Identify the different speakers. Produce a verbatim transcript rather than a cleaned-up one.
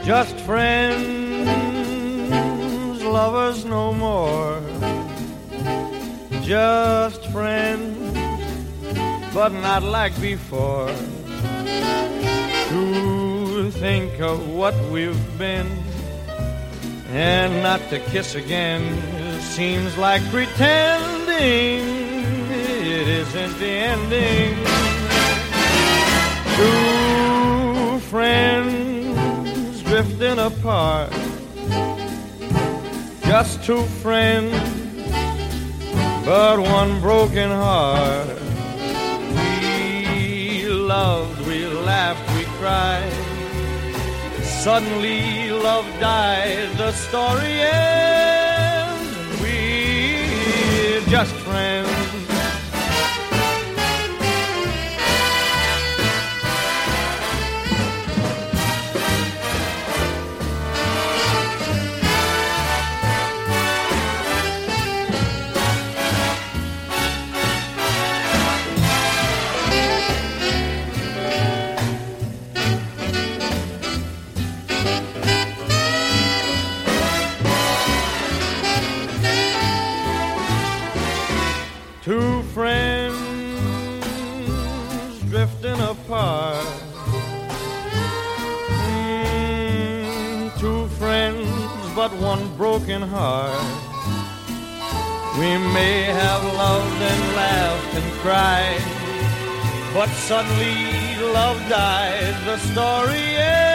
Speaker 1: Just friends, lovers no more. Just friends, but not like before. To think of what we've been and not to kiss again seems like pretending it isn't the ending. Two friends drifting apart, just two friends, but one broken heart. We loved, we laughed, we cried. Suddenly love died, the story ends. We're just friends. Two friends drifting apart. Mm, two friends, but one broken heart. We may have loved and laughed and cried, but suddenly love died. The story ends.